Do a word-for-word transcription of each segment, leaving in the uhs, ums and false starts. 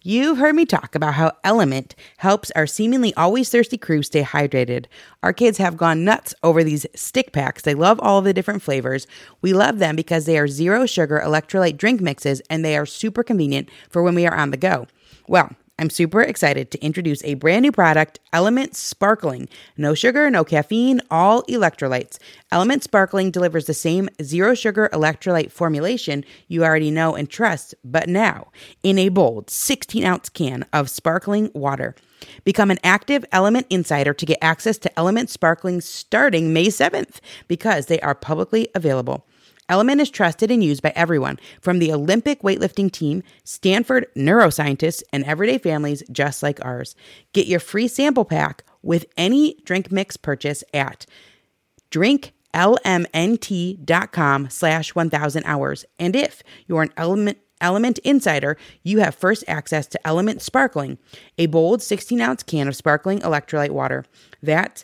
You've heard me talk about how Element helps our seemingly always thirsty crew stay hydrated. Our kids have gone nuts over these stick packs. They love all of the different flavors. We love them because they are zero sugar electrolyte drink mixes and they are super convenient for when we are on the go. Well, I'm super excited to introduce a brand new product, Element Sparkling. No sugar, no caffeine, all electrolytes. Element Sparkling delivers the same zero sugar electrolyte formulation you already know and trust, but now in a bold sixteen ounce can of sparkling water. Become an active Element Insider to get access to Element Sparkling starting May seventh because they are publicly available. Element is trusted and used by everyone, from the Olympic weightlifting team, Stanford neuroscientists, and everyday families just like ours. Get your free sample pack with any drink mix purchase at drinklmnt.com slash 1000 hours. And if you're an Element Element Insider, you have first access to Element Sparkling, a bold sixteen ounce can of sparkling electrolyte water. That's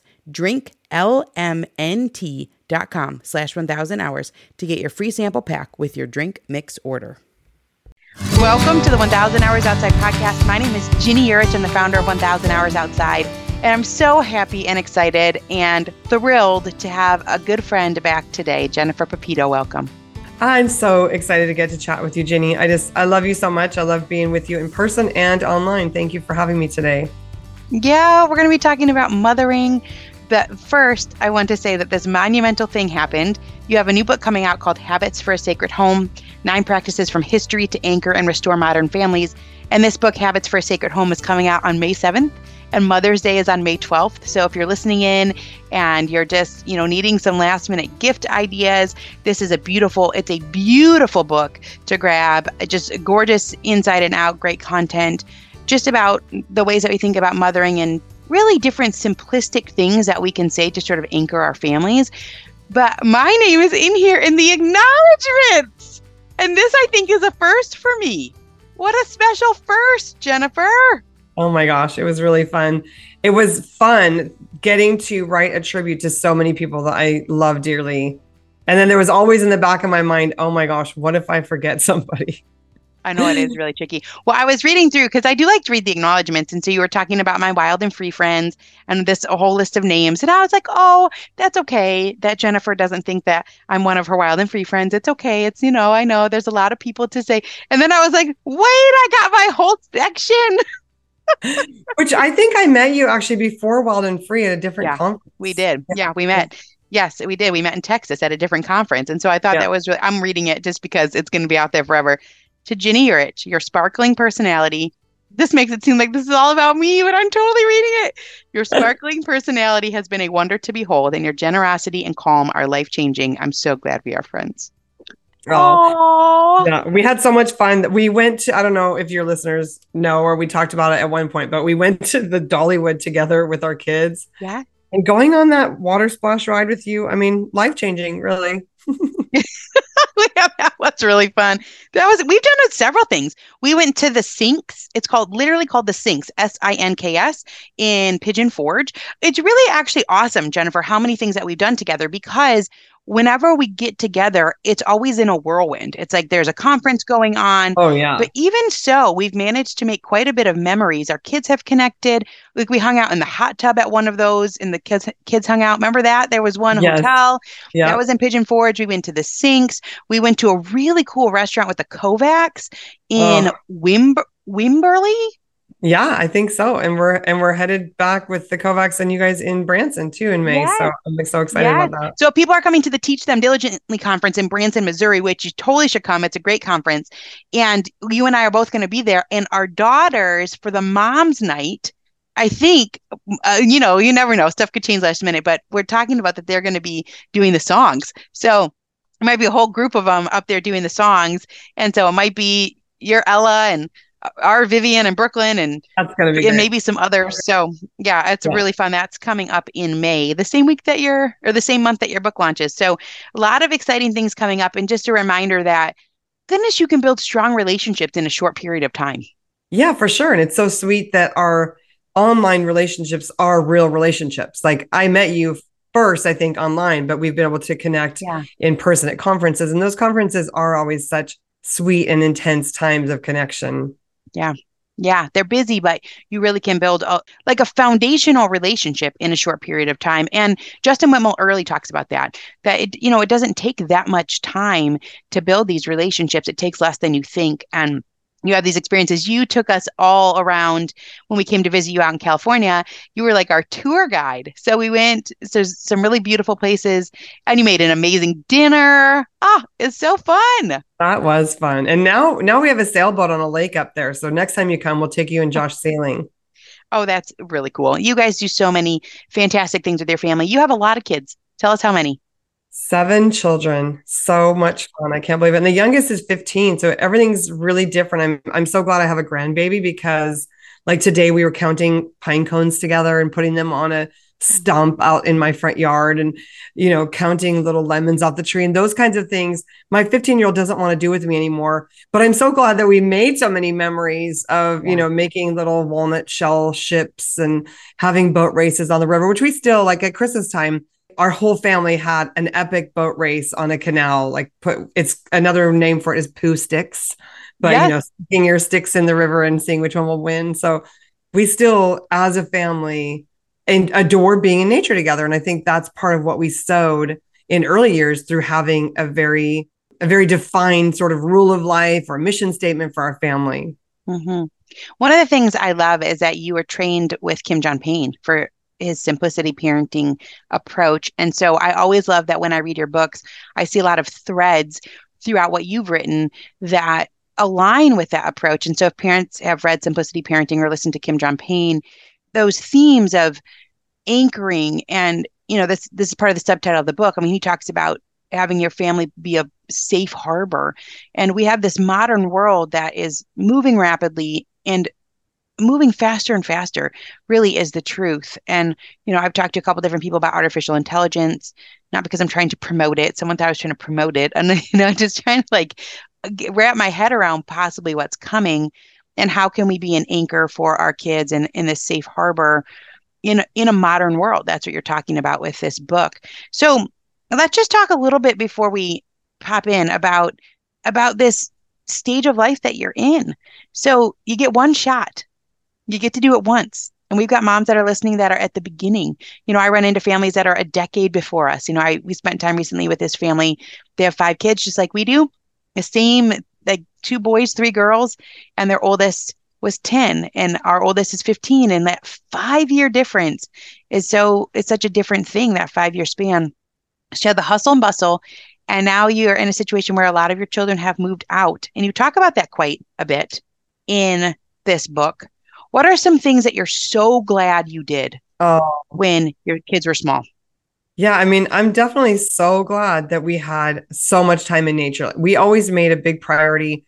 drinklmnt.com slash 1000 hours to get your free sample pack with your drink mix order. Welcome to the one thousand Hours Outside podcast. My name is Ginny Yurich. I'm the founder of one thousand Hours Outside. And I'm so happy and excited and thrilled to have a good friend back today. Jennifer Pepito, welcome. I'm so excited to get to chat with you, Ginny. I just, I love you so much. I love being with you in person and online. Thank you for having me today. Yeah, we're going to be talking about mothering. But first, I want to say that this monumental thing happened. You have a new book coming out called Habits for a Sacred Home, Nine Practices from History to Anchor and Restore Modern Families. And this book, Habits for a Sacred Home, is coming out on May seventh. And Mother's Day is on May twelfth. So if you're listening in and you're just, you know, needing some last minute gift ideas, this is a beautiful, it's a beautiful book to grab. Just gorgeous inside and out, great content, just about the ways that we think about mothering and really different simplistic things that we can say to sort of anchor our families. But my name is in here in the acknowledgements. And this, I think, is a first for me. What a special first, Jennifer. Oh my gosh, it was really fun. It was fun getting to write a tribute to so many people that I love dearly. And then there was always in the back of my mind, oh my gosh, what if I forget somebody? I know it is really tricky. Well, I was reading through because I do like to read the acknowledgements. And so you were talking about my wild and free friends and this a whole list of names. And I was like, oh, that's okay that Jennifer doesn't think that I'm one of her wild and free friends. It's okay. It's, you know, I know there's a lot of people to say. And then I was like, wait, I got my whole section. Which I think I met you actually before Wild and Free at a different yeah, conference. We did. Yeah, we met. Yes, we did. We met in Texas at a different conference. And so I thought yeah. that was really, I'm reading it just because it's going to be out there forever. To Ginny Yurich, your sparkling personality. This makes it seem like this is all about me, but I'm totally reading it. Your sparkling personality has been a wonder to behold, and your generosity and calm are life-changing. I'm so glad we are friends. Oh, yeah, we had so much fun that we went to, I don't know if your listeners know, or we talked about it at one point, but we went to the Dollywood together with our kids. Yeah. And going on that water splash ride with you, I mean, life-changing, really. Yeah, that was really fun. That was, we've done several things. We went to the Sinks. It's called, literally called the Sinks, S I N K S, in Pigeon Forge. It's really actually awesome, Jennifer, how many things that we've done together, because whenever we get together, it's always in a whirlwind. It's like there's a conference going on. Oh, yeah. But even so, we've managed to make quite a bit of memories. Our kids have connected. Like we hung out in the hot tub at one of those, and the kids kids hung out. Remember that? There was one yes. hotel. Yeah. That was in Pigeon Forge. We went to the Sinks. We went to a really cool restaurant with the Kovacs in oh. Wimber- Wimberley. Yeah, I think so. And we're and we're headed back with the Kovacs and you guys in Branson too in May. Yes. So I'm so excited yes. about that. So people are coming to the Teach Them Diligently conference in Branson, Missouri, which you totally should come. It's a great conference. And you and I are both going to be there. And our daughters, for the mom's night, I think, uh, you know, you never know. Stuff could change last minute. But we're talking about that they're going to be doing the songs. So it might be a whole group of them up there doing the songs. And so it might be your Ella and our Vivian and Brooklyn and, That's gonna be and maybe some others. So yeah, it's yeah. really fun. That's coming up in May, the same week that your, or the same month that your book launches. So a lot of exciting things coming up. And just a reminder that goodness, you can build strong relationships in a short period of time. Yeah, for sure. And it's so sweet that our online relationships are real relationships. Like I met you first, I think online, but we've been able to connect yeah. in person at conferences. And those conferences are always such sweet and intense times of connection. Yeah. Yeah, they're busy, but you really can build a, like a foundational relationship in a short period of time. And Justin Whitmore early talks about that, that it, you know, it doesn't take that much time to build these relationships. It takes less than you think. And you have these experiences. You took us all around when we came to visit you out in California. You were like our tour guide. So we went, so some really beautiful places, and you made an amazing dinner. Ah, it's so fun. That was fun. And now now we have a sailboat on a lake up there. So next time you come, we'll take you and Josh sailing. Oh, that's really cool. You guys do so many fantastic things with your family. You have a lot of kids. Tell us how many. Seven children. So much fun. I can't believe it. And the youngest is fifteen. So everything's really different. I'm I'm so glad I have a grandbaby because like today we were counting pine cones together and putting them on a stump out in my front yard and, you know, counting little lemons off the tree and those kinds of things. My fifteen year old doesn't want to do with me anymore, but I'm so glad that we made so many memories of, yeah. you know, making little walnut shell ships and having boat races on the river, which we still like at Christmas time. Our whole family had an epic boat race on a canal. Like put it's another name for it is poo sticks, but yes. you know, sticking your sticks in the river and seeing which one will win. So we still, as a family, and adore being in nature together. And I think that's part of what we sowed in early years through having a very, a very defined sort of rule of life or mission statement for our family. Mm-hmm. One of the things I love is that you were trained with Kim John Payne for his simplicity parenting approach. And so I always love that when I read your books, I see a lot of threads throughout what you've written that align with that approach. And so if parents have read Simplicity Parenting or listened to Kim John Payne, those themes of anchoring and, you know, this this is part of the subtitle of the book. I mean, he talks about having your family be a safe harbor. And we have this modern world that is moving rapidly and moving faster and faster really is the truth. And, you know, I've talked to a couple different people about artificial intelligence, not because I'm trying to promote it. Someone thought I was trying to promote it. And, you know, just trying to like get, wrap my head around possibly what's coming. And how can we be an anchor for our kids and in this safe harbor in, in a modern world? That's what you're talking about with this book. So let's just talk a little bit before we pop in about, about this stage of life that you're in. So you get one shot. You get to do it once. And we've got moms that are listening that are at the beginning. You know, I run into families that are a decade before us. You know, I we spent time recently with this family. They have five kids just like we do. The same, like two boys, three girls, and their oldest was ten and our oldest is fifteen. And that five year difference is so, it's such a different thing, that five year span. So you have the hustle and bustle. And now you're in a situation where a lot of your children have moved out. And you talk about that quite a bit in this book. What are some things that you're so glad you did oh. when your kids were small? Yeah, I mean, I'm definitely so glad that we had so much time in nature. We always made a big priority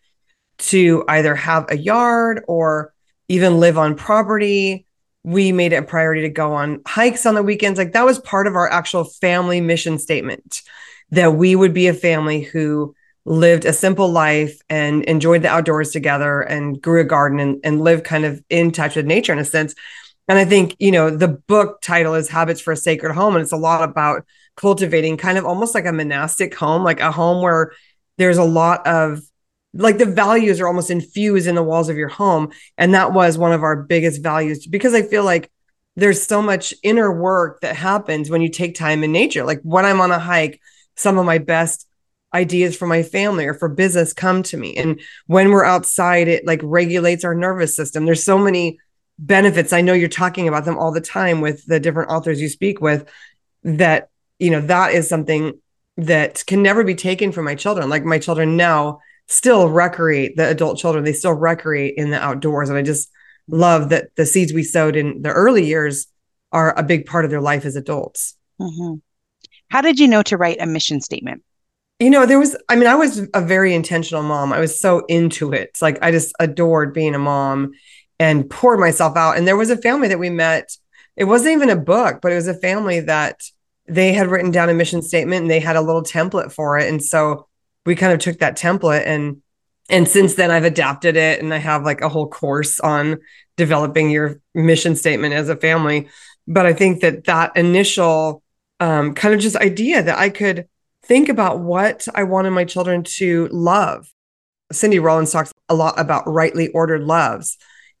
to either have a yard or even live on property. We made it a priority to go on hikes on the weekends. Like that was part of our actual family mission statement, that we would be a family who lived a simple life and enjoyed the outdoors together and grew a garden and, and lived kind of in touch with nature in a sense. And I think, you know, the book title is Habits for a Sacred Home. And it's a lot about cultivating kind of almost like a monastic home, like a home where there's a lot of like the values are almost infused in the walls of your home. And that was one of our biggest values, because I feel like there's so much inner work that happens when you take time in nature. Like when I'm on a hike, some of my best ideas for my family or for business come to me. And when we're outside, it like regulates our nervous system. There's so many benefits. I know you're talking about them all the time with the different authors you speak with, that, you know, that is something that can never be taken from my children. Like my children now still recreate, the adult children, they still recreate in the outdoors. And I just love that the seeds we sowed in the early years are a big part of their life as adults. Mm-hmm. How did you know to write a mission statement? You know, there was, I mean, I was a very intentional mom. I was so into it. It's like, I just adored being a mom and poured myself out. And there was a family that we met. It wasn't even a book, but it was a family that they had written down a mission statement and they had a little template for it. And so we kind of took that template and, and since then I've adapted it. And I have like a whole course on developing your mission statement as a family. But I think that that initial um, kind of just idea that I could think about what I wanted my children to love. Cindy Rollins talks a lot about rightly ordered loves.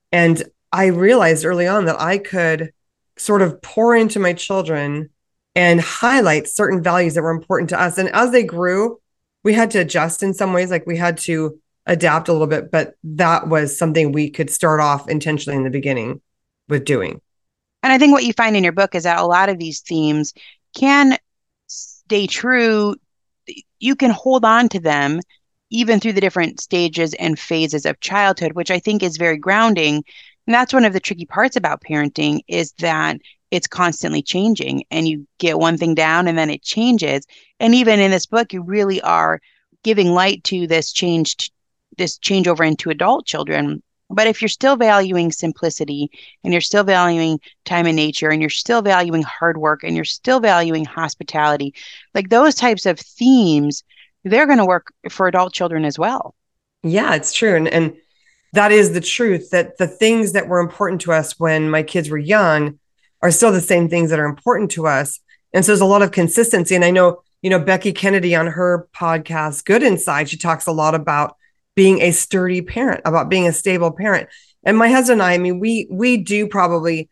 And I realized early on that I could sort of pour into my children and highlight certain values that were important to us. And as they grew, we had to adjust in some ways, like we had to adapt a little bit, but that was something we could start off intentionally in the beginning with doing. And I think what you find in your book is that a lot of these themes can stay true. You can hold on to them even through the different stages and phases of childhood, which I think is very grounding. And that's one of the tricky parts about parenting, is that it's constantly changing and you get one thing down and then it changes. And even in this book, you really are giving light to this change, this changeover into adult children. But if you're still valuing simplicity and you're still valuing time in nature and you're still valuing hard work and you're still valuing hospitality, like those types of themes, they're going to work for adult children as well. Yeah, it's true. And, and that is the truth, that the things that were important to us when my kids were young are still the same things that are important to us. And so there's a lot of consistency. And I know, you know, Becky Kennedy on her podcast, Good Inside, she talks a lot about being a sturdy parent, about being a stable parent. And my husband and I, I mean, we we do probably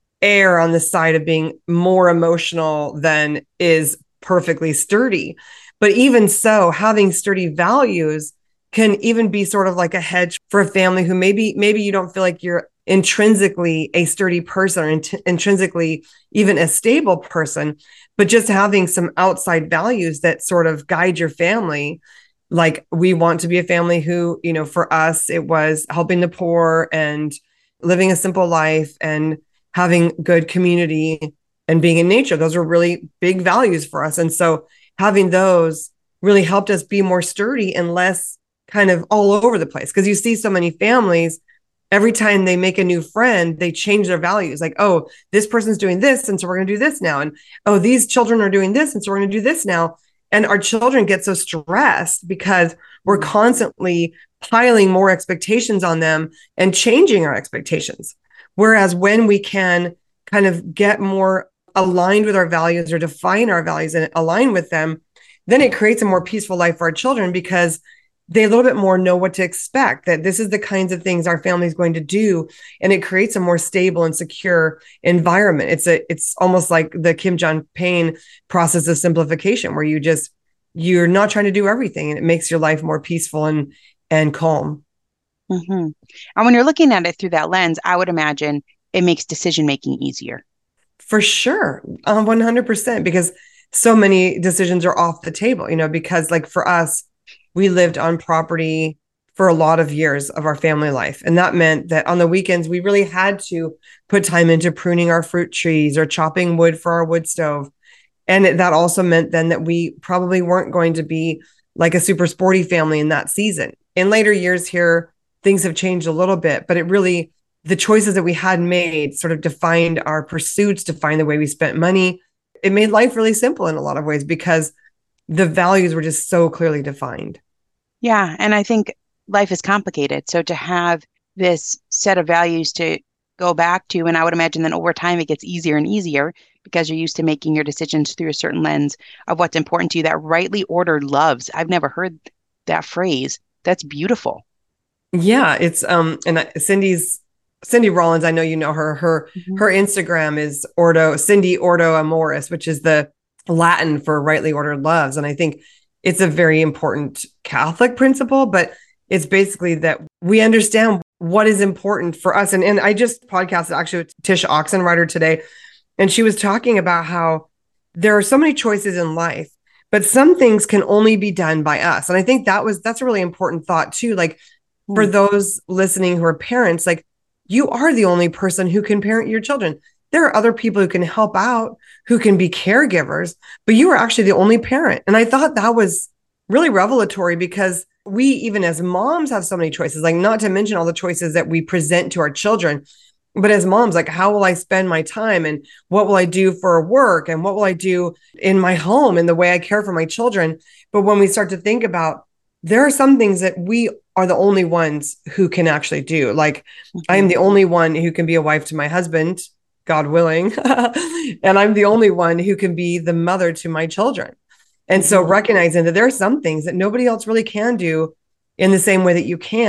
err on the side of being more emotional than is perfectly sturdy. But even so, having sturdy values can even be sort of like a hedge for a family who maybe maybe you don't feel like you're intrinsically a sturdy person or int- intrinsically even a stable person, but just having some outside values that sort of guide your family. Like, we want to be a family who, you know, for us, it was helping the poor and living a simple life and having good community and being in nature. Those are really big values for us. And so having those really helped us be more sturdy and less kind of all over the place. Because you see so many families, every time they make a new friend, they change their values. Like, oh, this person's doing this, and so we're going to do this now. And oh, these children are doing this, and so we're going to do this now. And our children get so stressed because we're constantly piling more expectations on them and changing our expectations. Whereas when we can kind of get more aligned with our values or define our values and align with them, then it creates a more peaceful life for our children, because they a little bit more know what to expect, that this is the kinds of things our family is going to do. And it creates a more stable and secure environment. It's a, it's almost like the Kim John Payne process of simplification, where you just, you're not trying to do everything, and it makes your life more peaceful and, and calm. Mm-hmm. And when you're looking at it through that lens, I would imagine it makes decision-making easier. For sure. Um, one hundred percent, because so many decisions are off the table, you know, because like for us, we lived on property for a lot of years of our family life. And that meant that on the weekends, we really had to put time into pruning our fruit trees or chopping wood for our wood stove. And it, that also meant then that we probably weren't going to be like a super sporty family in that season. In later years here, things have changed a little bit, but it really, the choices that we had made sort of defined our pursuits, defined the way we spent money. It made life really simple in a lot of ways, because the values were just so clearly defined. Yeah. And I think life is complicated. So to have this set of values to go back to, and I would imagine then over time it gets easier and easier, because you're used to making your decisions through a certain lens of what's important to you, that rightly ordered loves. I've never heard that phrase. That's beautiful. Yeah. It's, um, and Cindy's, Cindy Rollins, I know you know her, her, mm-hmm. her Instagram is Ordo, Cindy Ordo Amoris, which is the Latin for rightly ordered loves. And I think it's a very important Catholic principle, but it's basically that we understand what is important for us. And, and I just podcasted actually with Tish Oxenrider today, and she was talking about how there are so many choices in life, but some things can only be done by us. And I think that was, that's a really important thought too. Like mm. for those listening who are parents, like you are the only person who can parent your children. There are other people who can help out, who can be caregivers, but you are actually the only parent. And I thought that was really revelatory, because we, even as moms, have so many choices, like not to mention all the choices that we present to our children. But as moms, like, how will I spend my time, and what will I do for work, and what will I do in my home and the way I care for my children? But when we start to think about, there are some things that we are the only ones who can actually do. Like mm-hmm. I am the only one who can be a wife to my husband, God willing. And I'm the only one who can be the mother to my children. And mm-hmm. so recognizing that there are some things that nobody else really can do in the same way that you can,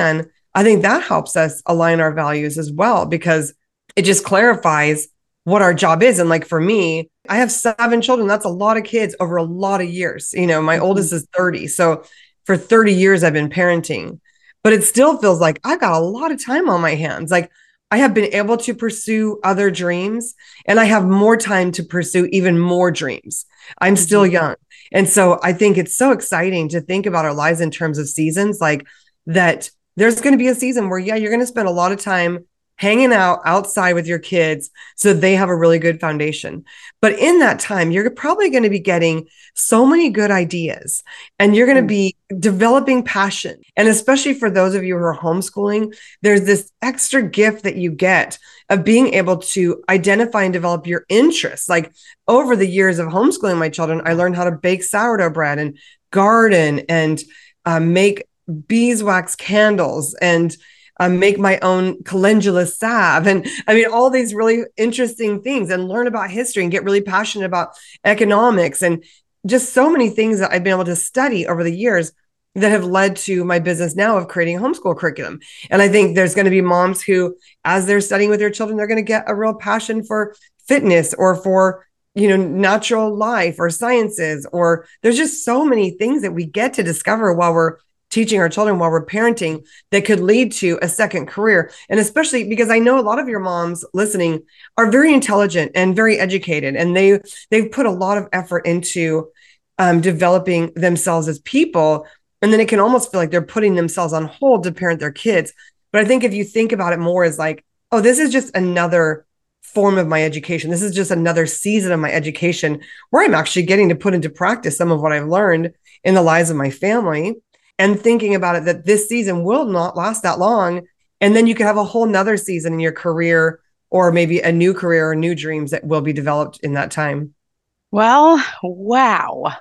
I think that helps us align our values as well, because it just clarifies what our job is. And like for me, I have seven children. That's a lot of kids over a lot of years. You know, my mm-hmm. oldest is thirty. So for thirty years, I've been parenting, but it still feels like I've got a lot of time on my hands. Like I have been able to pursue other dreams, and I have more time to pursue even more dreams. I'm mm-hmm. still young. And so I think it's so exciting to think about our lives in terms of seasons, like that there's going to be a season where, yeah, you're going to spend a lot of time hanging out outside with your kids so they have a really good foundation. But in that time, you're probably going to be getting so many good ideas, and you're going to be developing passion. And especially for those of you who are homeschooling, there's this extra gift that you get of being able to identify and develop your interests. Like over the years of homeschooling my children, I learned how to bake sourdough bread and garden and uh, make beeswax candles and Um, make my own calendula salve. And I mean, all these really interesting things, and learn about history and get really passionate about economics, and just so many things that I've been able to study over the years that have led to my business now of creating a homeschool curriculum. And I think there's going to be moms who, as they're studying with their children, they're going to get a real passion for fitness or for, you know, natural life or sciences, or there's just so many things that we get to discover while we're teaching our children, while we're parenting, that could lead to a second career. And especially because I know a lot of your moms listening are very intelligent and very educated, and they, they've put a lot of effort into um, developing themselves as people. And then it can almost feel like they're putting themselves on hold to parent their kids. But I think if you think about it more as like, oh, this is just another form of my education. This is just another season of my education where I'm actually getting to put into practice some of what I've learned in the lives of my family. And thinking about it, that this season will not last that long. And then you could have a whole nother season in your career, or maybe a new career or new dreams that will be developed in that time. Well, wow.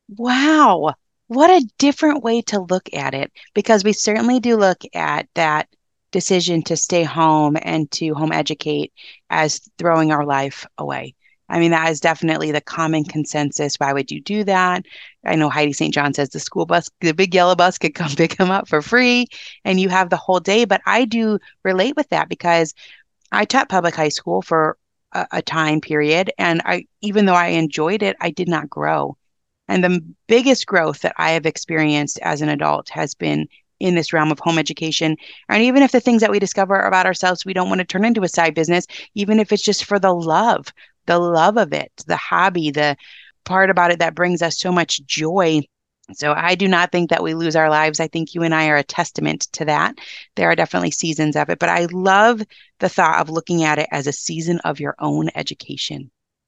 Wow. What a different way to look at it, because we certainly do look at that decision to stay home and to home educate as throwing our life away. I mean, that is definitely the common consensus. Why would you do that? I know Heidi Saint John says the school bus, the big yellow bus, could come pick them up for free and you have the whole day. But I do relate with that, because I taught public high school for a, a time period. And I, even though I enjoyed it, I did not grow. And the biggest growth that I have experienced as an adult has been in this realm of home education. And even if the things that we discover about ourselves, we don't want to turn into a side business, even if it's just for the love, the love of it, the hobby, the part about it that brings us so much joy. So I do not think that we lose our lives. I think you and I are a testament to that. There are definitely seasons of it, but I love the thought of looking at it as a season of your own education.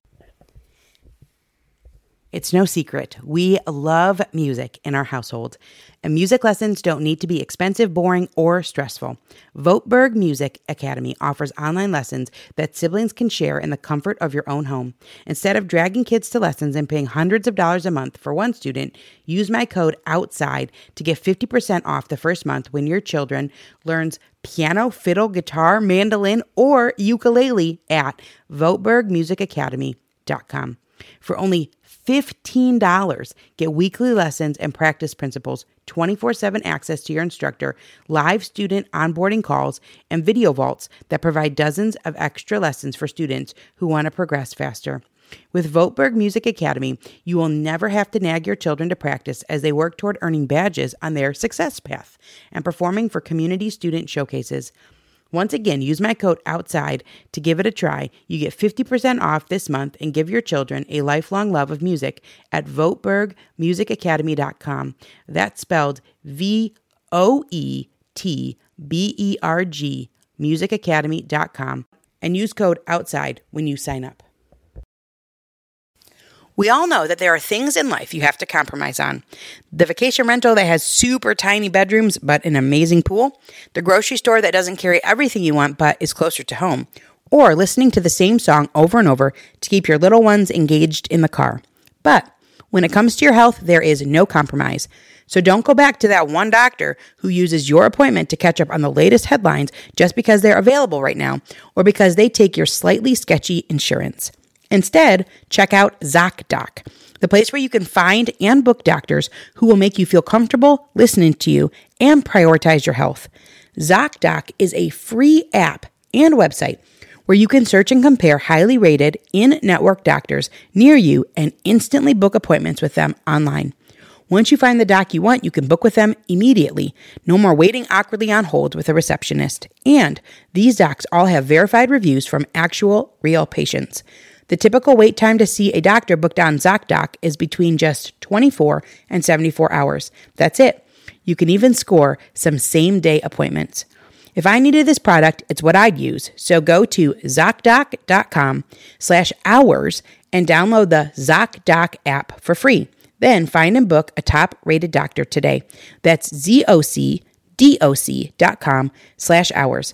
It's no secret, we love music in our household, and music lessons don't need to be expensive, boring, or stressful. Voteberg Music Academy offers online lessons that siblings can share in the comfort of your own home. Instead of dragging kids to lessons and paying hundreds of dollars a month for one student, use my code OUTSIDE to get fifty percent off the first month when your children learns piano, fiddle, guitar, mandolin, or ukulele at voteberg music academy dot com. For only fifteen dollars, get weekly lessons and practice principles, twenty-four seven access to your instructor, live student onboarding calls, and video vaults that provide dozens of extra lessons for students who want to progress faster. With Voteberg Music Academy, you will never have to nag your children to practice as they work toward earning badges on their success path and performing for community student showcases. Once again, use my code OUTSIDE to give it a try. You get fifty percent off this month and give your children a lifelong love of music at voteberg music academy dot com. That's spelled V O E T B E R G, music academy dot com, and use code OUTSIDE when you sign up. We all know that there are things in life you have to compromise on. The vacation rental that has super tiny bedrooms but an amazing pool. The grocery store that doesn't carry everything you want but is closer to home. Or listening to the same song over and over to keep your little ones engaged in the car. But when it comes to your health, there is no compromise. So don't go back to that one doctor who uses your appointment to catch up on the latest headlines just because they're available right now or because they take your slightly sketchy insurance. Instead, check out ZocDoc, the place where you can find and book doctors who will make you feel comfortable listening to you and prioritize your health. ZocDoc is a free app and website where you can search and compare highly rated in-network doctors near you and instantly book appointments with them online. Once you find the doc you want, you can book with them immediately. No more waiting awkwardly on hold with a receptionist. And these docs all have verified reviews from actual, real patients. The typical wait time to see a doctor booked on ZocDoc is between just twenty-four and seventy-four hours. That's it. You can even score some same-day appointments. If I needed this product, it's what I'd use. So go to ZocDoc.com slash hours and download the ZocDoc app for free. Then find and book a top-rated doctor today. That's ZocDoc dot com slash hours.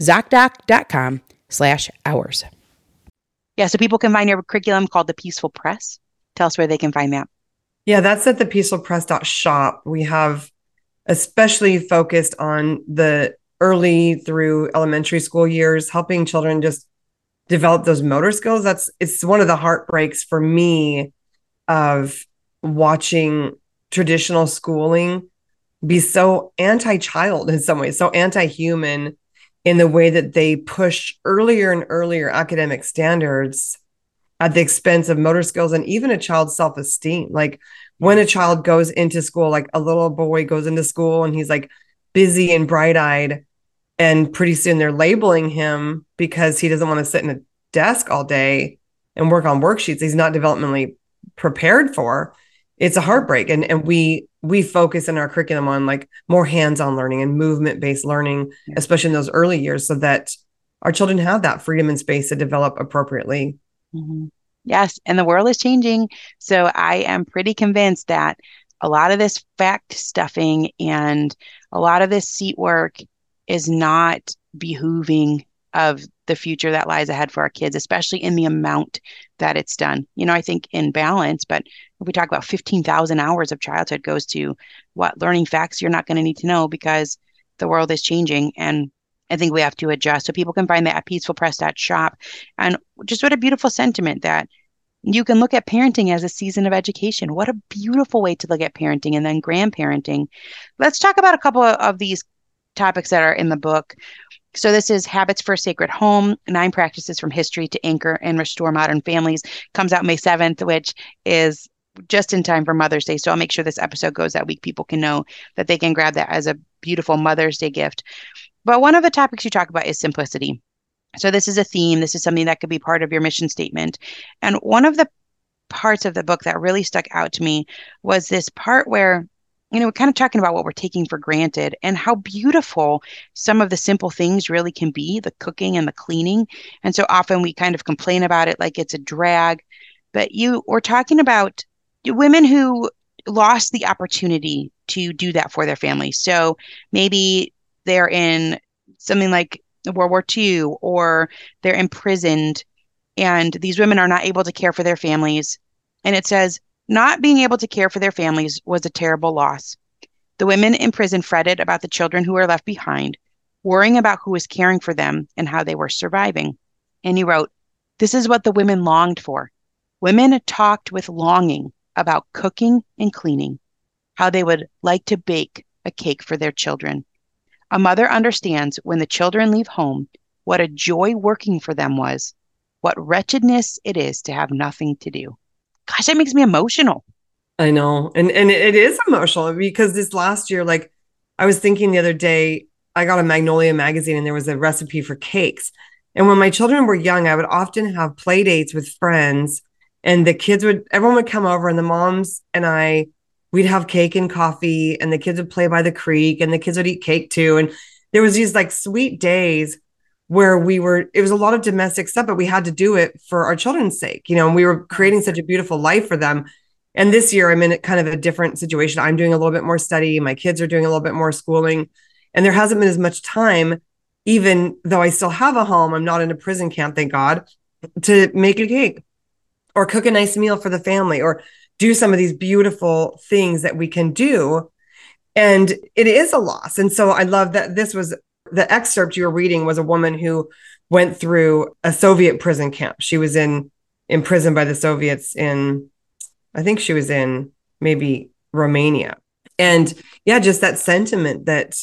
ZocDoc.com slash hours. Yeah, so people can find your curriculum called The Peaceful Press. Tell us where they can find that. Yeah, that's at the peaceful press dot shop. We have especially focused on the early through elementary school years, helping children just develop those motor skills. That's it's one of the heartbreaks for me of watching traditional schooling be so anti-child in some ways, so anti-human in the way that they push earlier and earlier academic standards at the expense of motor skills and even a child's self-esteem. Like when a child goes into school, like a little boy goes into school and he's like busy and bright-eyed, and pretty soon they're labeling him because he doesn't want to sit in a desk all day and work on worksheets he's not developmentally prepared for. It's a heartbreak. And, and we we focus in our curriculum on like more hands-on learning and movement-based learning, yeah. especially in those early years, so that our children have that freedom and space to develop appropriately. Mm-hmm. Yes. And the world is changing. So I am pretty convinced that a lot of this fact stuffing and a lot of this seat work is not behooving of the future that lies ahead for our kids, especially in the amount that it's done. You know, I think in balance, but if we talk about fifteen thousand hours of childhood goes to what learning facts you're not going to need to know because the world is changing. And I think we have to adjust. So people can find that at peaceful press dot shop. And just what a beautiful sentiment that you can look at parenting as a season of education. What a beautiful way to look at parenting and then grandparenting. Let's talk about a couple of, of these topics that are in the book. So this is Habits for a Sacred Home, Nine Practices from History to Anchor and Restore Modern Families. Comes out May seventh, which is just in time for Mother's Day. So I'll make sure this episode goes that week. People can know that they can grab that as a beautiful Mother's Day gift. But one of the topics you talk about is simplicity. So this is a theme. This is something that could be part of your mission statement. And one of the parts of the book that really stuck out to me was this part where, you know, we're kind of talking about what we're taking for granted and how beautiful some of the simple things really can be, the cooking and the cleaning. And so often we kind of complain about it like it's a drag. But you were talking about women who lost the opportunity to do that for their families. So maybe they're in something like World War Two, or they're imprisoned, and these women are not able to care for their families. And it says, not being able to care for their families was a terrible loss. The women in prison fretted about the children who were left behind, worrying about who was caring for them and how they were surviving. And he wrote, this is what the women longed for. Women talked with longing about cooking and cleaning, how they would like to bake a cake for their children. A mother understands when the children leave home what a joy working for them was, what wretchedness it is to have nothing to do. Gosh, that makes me emotional. I know. And and it is emotional because this last year, like I was thinking the other day, I got a Magnolia magazine and there was a recipe for cakes. And when my children were young, I would often have play dates with friends, and the kids would, everyone would come over, and the moms and I, we'd have cake and coffee, and the kids would play by the creek, and the kids would eat cake too. And there was these like sweet days where we were, it was a lot of domestic stuff, but we had to do it for our children's sake, you know, and we were creating such a beautiful life for them. And this year I'm in kind of a different situation. I'm doing a little bit more study. My kids are doing a little bit more schooling, and there hasn't been as much time, even though I still have a home. I'm not in a prison camp, thank God, to make a cake or cook a nice meal for the family or do some of these beautiful things that we can do. And it is a loss. And so I love that this was the excerpt you were reading was a woman who went through a Soviet prison camp. She was in, in prison by the Soviets in, I think she was in maybe Romania. And yeah, just that sentiment that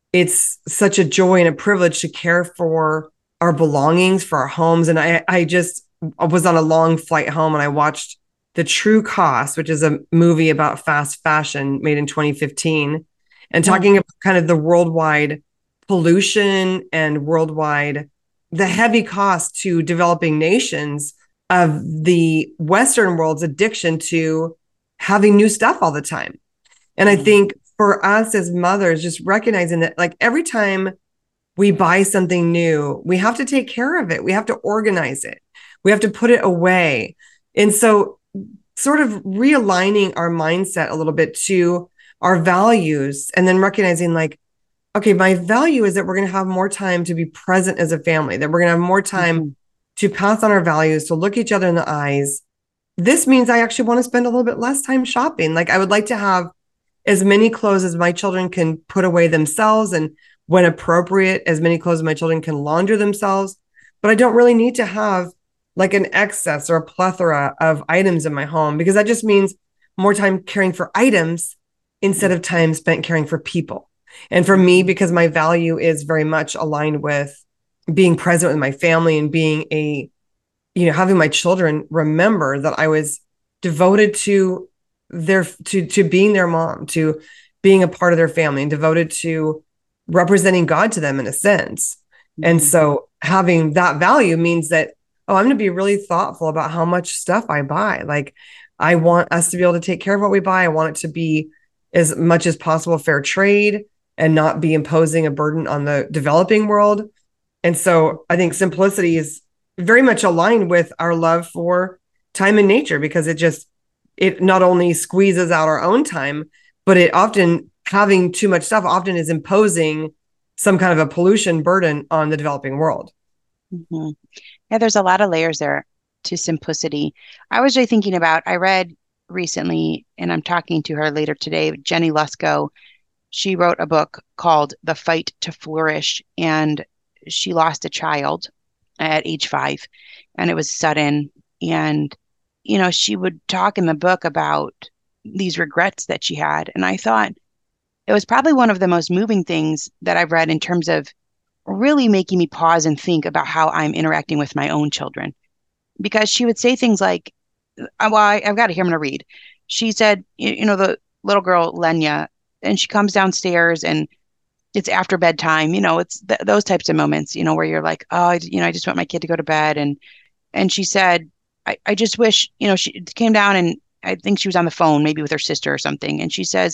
it's such a joy and a privilege to care for our belongings, for our homes. And I, I just I was on a long flight home and I watched The True Cost, which is a movie about fast fashion made in twenty fifteen, and talking about kind of the worldwide pollution and worldwide, the heavy cost to developing nations of the Western world's addiction to having new stuff all the time. And I think for us as mothers, just recognizing that like every time we buy something new, we have to take care of it. We have to organize it. We have to put it away. And so sort of realigning our mindset a little bit to our values, and then recognizing like, okay, my value is that we're going to have more time to be present as a family, that we're going to have more time mm-hmm. to pass on our values, to look each other in the eyes. This means I actually want to spend a little bit less time shopping. Like I would like to have as many clothes as my children can put away themselves, and when appropriate, as many clothes as my children can launder themselves. But I don't really need to have like an excess or a plethora of items in my home, because that just means more time caring for items instead of time spent caring for people. And for me, because my value is very much aligned with being present with my family and being a, you know, having my children remember that I was devoted to their, to, to being their mom, to being a part of their family, and devoted to representing God to them in a sense. Mm-hmm. And so having that value means that, oh, I'm going to be really thoughtful about how much stuff I buy. Like I want us to be able to take care of what we buy. I want it to be as much as possible fair trade and not be imposing a burden on the developing world. And so I think simplicity is very much aligned with our love for time in nature, because it just, it not only squeezes out our own time, but it often, having too much stuff often is imposing some kind of a pollution burden on the developing world. Mm-hmm. Yeah, there's a lot of layers there to simplicity. I was really thinking about, I read recently, and I'm talking to her later today, Jenny Lusko. She wrote a book called The Fight to Flourish, and she lost a child at age five, and it was sudden. And, you know, she would talk in the book about these regrets that she had. And I thought it was probably one of the most moving things that I've read in terms of really making me pause and think about how I'm interacting with my own children. Because she would say things like, well, I, I've got it here, I'm going to read. She said, you, you know, the little girl, Lenya, and she comes downstairs and it's after bedtime, you know, it's th- those types of moments, you know, where you're like, oh, I, you know, I just want my kid to go to bed. And, and she said, I, I just wish, you know, she came down and I think she was on the phone, maybe with her sister or something. And she says,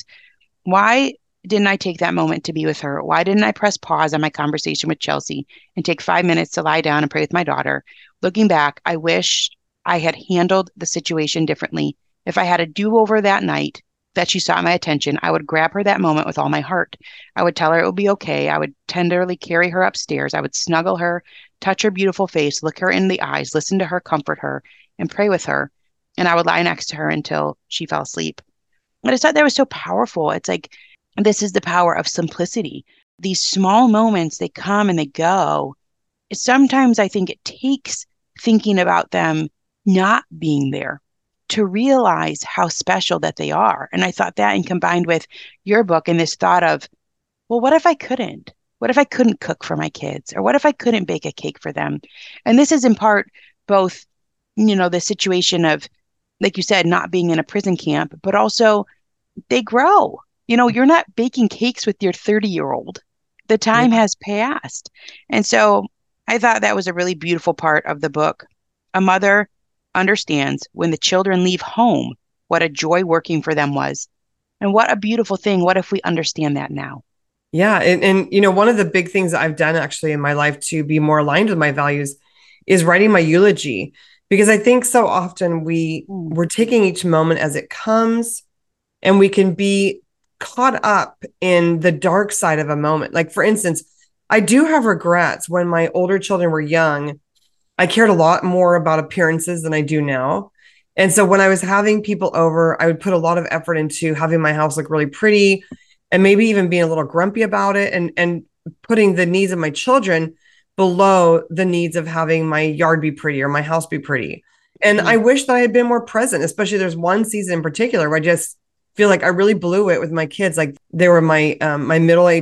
why didn't I take that moment to be with her? Why didn't I press pause on my conversation with Chelsea and take five minutes to lie down and pray with my daughter? Looking back, I wish I had handled the situation differently. If I had a do-over that night that she sought my attention, I would grab her that moment with all my heart. I would tell her it would be okay. I would tenderly carry her upstairs. I would snuggle her, touch her beautiful face, look her in the eyes, listen to her, comfort her, and pray with her. And I would lie next to her until she fell asleep. I just thought that was so powerful. It's like, this is the power of simplicity. These small moments, they come and they go. Sometimes I think it takes thinking about them not being there to realize how special that they are. And I thought that, and combined with your book and this thought of, well, what if I couldn't? What if I couldn't cook for my kids? Or what if I couldn't bake a cake for them? And this is in part both, you know, the situation of, like you said, not being in a prison camp, but also they grow. You know, you're not baking cakes with your thirty-year-old. The time yeah. has passed. And so I thought that was a really beautiful part of the book. A mother understands when the children leave home what a joy working for them was. And what a beautiful thing. What if we understand that now? Yeah. And, and, you know, one of the big things that I've done actually in my life to be more aligned with my values is writing my eulogy. Because I think so often we, mm. we're taking each moment as it comes, and we can be caught up in the dark side of a moment. Like, for instance, I do have regrets. When my older children were young, I cared a lot more about appearances than I do now. And so when I was having people over, I would put a lot of effort into having my house look really pretty, and maybe even being a little grumpy about it, and, and putting the needs of my children below the needs of having my yard be pretty or my house be pretty. And mm-hmm. I wish that I had been more present, especially there's one season in particular where I just feel like I really blew it with my kids. Like they were my, um, my middle-aged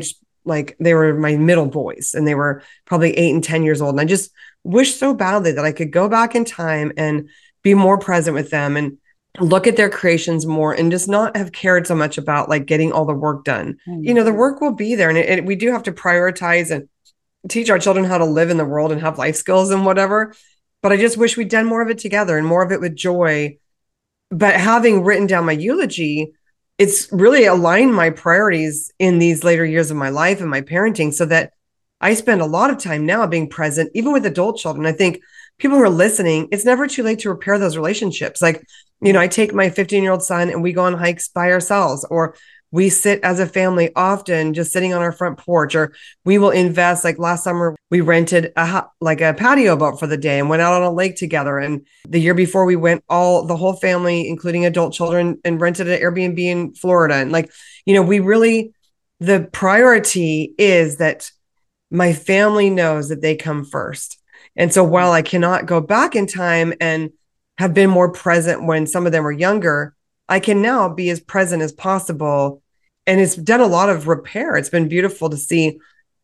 like they were my middle boys, and they were probably eight and ten years old. And I just wish so badly that I could go back in time and be more present with them and look at their creations more, and just not have cared so much about like getting all the work done. Mm-hmm. You know, the work will be there, and it, it, we do have to prioritize and teach our children how to live in the world and have life skills and whatever. But I just wish we'd done more of it together and more of it with joy. But having written down my eulogy, it's really aligned my priorities in these later years of my life and my parenting, so that I spend a lot of time now being present, even with adult children. I think people who are listening, it's never too late to repair those relationships. Like, you know, I take my fifteen year old son and we go on hikes by ourselves, or we sit as a family often just sitting on our front porch, or we will invest. Like last summer, we rented a like a patio boat for the day and went out on a lake together. And the year before, we went all the whole family, including adult children, and rented an Airbnb in Florida. And like, you know, we really, the priority is that my family knows that they come first. And so while I cannot go back in time and have been more present when some of them were younger, I can now be as present as possible. And it's done a lot of repair. It's been beautiful to see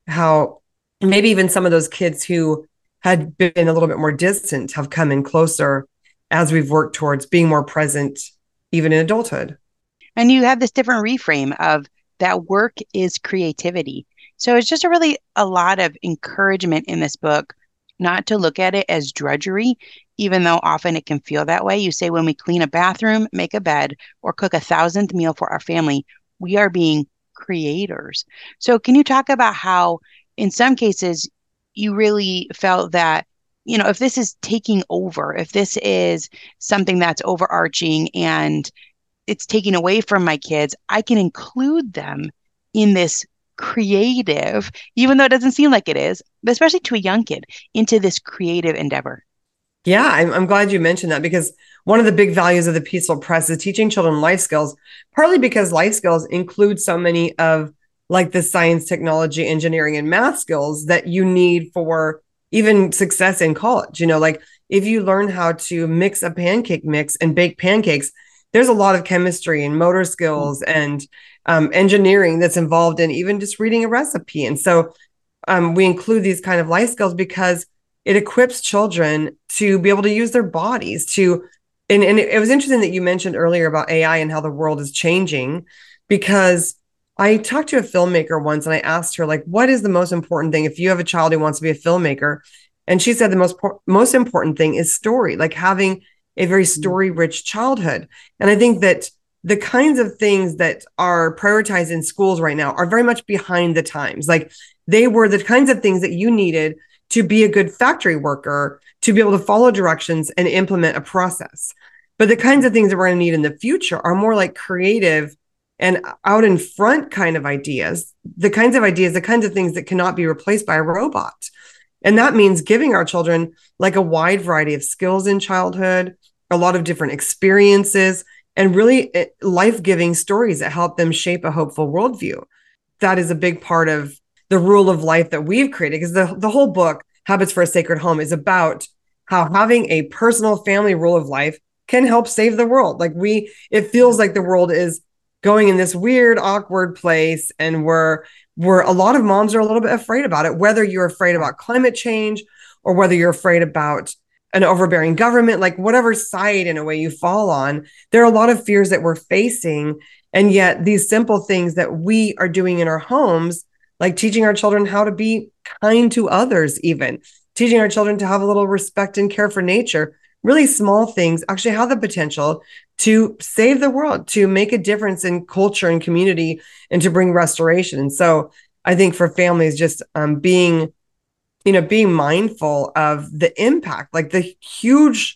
how maybe even some of those kids who had been a little bit more distant have come in closer as we've worked towards being more present, even in adulthood. And you have this different reframe of that work is creativity. So it's just a really a lot of encouragement in this book, not to look at it as drudgery, even though often it can feel that way. You say when we clean a bathroom, make a bed, or cook a thousandth meal for our family, we are being creators. So can you talk about how, in some cases, you really felt that, you know, if this is taking over, if this is something that's overarching and it's taking away from my kids, I can include them in this creative, even though it doesn't seem like it is, but especially to a young kid, into this creative endeavor. Yeah, I'm, I'm glad you mentioned that, because one of the big values of the Peaceful Press is teaching children life skills, partly because life skills include so many of like the science, technology, engineering, and math skills that you need for even success in college. You know, like if you learn how to mix a pancake mix and bake pancakes, there's a lot of chemistry and motor skills and um, engineering that's involved in even just reading a recipe. And so um, we include these kind of life skills because it equips children to be able to use their bodies to, and, and it, it was interesting that you mentioned earlier about A I and how the world is changing, because I talked to a filmmaker once and I asked her, like, what is the most important thing if you have a child who wants to be a filmmaker? And she said the most, most important thing is story, like having a very story-rich childhood. And I think that the kinds of things that are prioritized in schools right now are very much behind the times. Like they were the kinds of things that you needed to be a good factory worker, to be able to follow directions and implement a process. But the kinds of things that we're going to need in the future are more like creative and out in front kind of ideas, the kinds of ideas, the kinds of things that cannot be replaced by a robot. And that means giving our children like a wide variety of skills in childhood, a lot of different experiences, and really life-giving stories that help them shape a hopeful worldview. That is a big part of the rule of life that we've created, because the, the whole book, Habits for a Sacred Home, is about how having a personal family rule of life can help save the world. Like we, it feels like the world is going in this weird, awkward place, and we're, we're a lot of moms are a little bit afraid about it, whether you're afraid about climate change or whether you're afraid about an overbearing government, like whatever side in a way you fall on, there are a lot of fears that we're facing. And yet these simple things that we are doing in our homes, like teaching our children how to be kind to others, even teaching our children to have a little respect and care for nature, really small things actually have the potential to save the world, to make a difference in culture and community, and to bring restoration. And so I think for families, just um, being, you know, being mindful of the impact, like the huge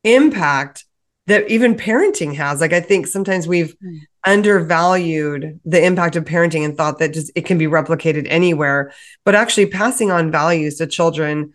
impact that even parenting has. Like, I think sometimes we've mm. undervalued the impact of parenting and thought that just it can be replicated anywhere, but actually passing on values to children